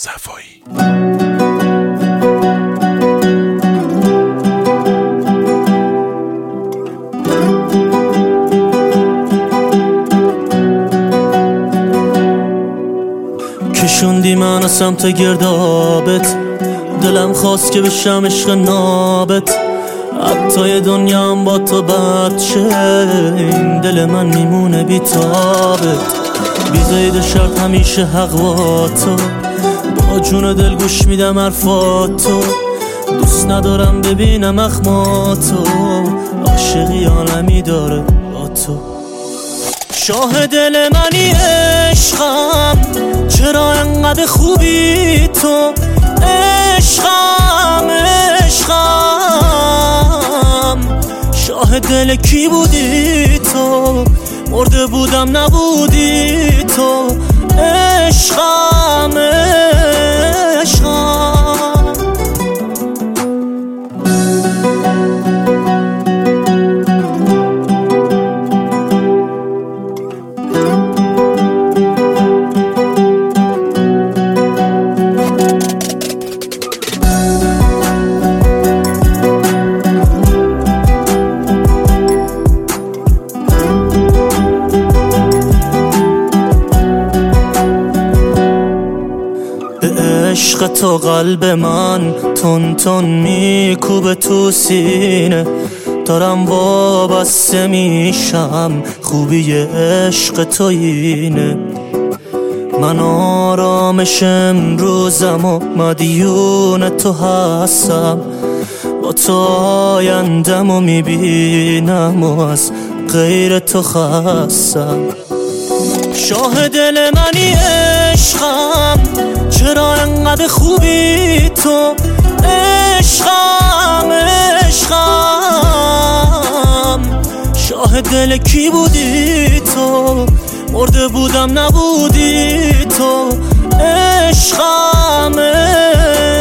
صفایی. کشوندی منو سمت گردابت، دلم خواست که بشم عشق نابت، حتی دنیام با تو بد شه، این دل من میمونه بی تابت. بی قید شرط همیشه حق با تو، با جون دل گوش میدم حرفاتو، دوست ندارم ببینم اخماتو، عاشقی عالمی داره با تو. شاه دل منی عشقم، چرا انقدر خوبی تو؟ عشقم عشقم، شاه دل کی بودی تو؟ مرده بودم نبودی تو. عشقم عشقم. عشق تو قلب من تون تون میکوبه تو سینه، دارم وابسته میشم، خوبی عشق تو اینه. من آرامش امروزم و مدیون تو هستم، با تو آیندم و میبینم و از غیر تو خستم. شاه دل منی عشقم، چرا انقدر خوبی تو؟ عشقم عشقم، شاه دل کی بودی تو؟ مرده بودم نبودی تو. عشقم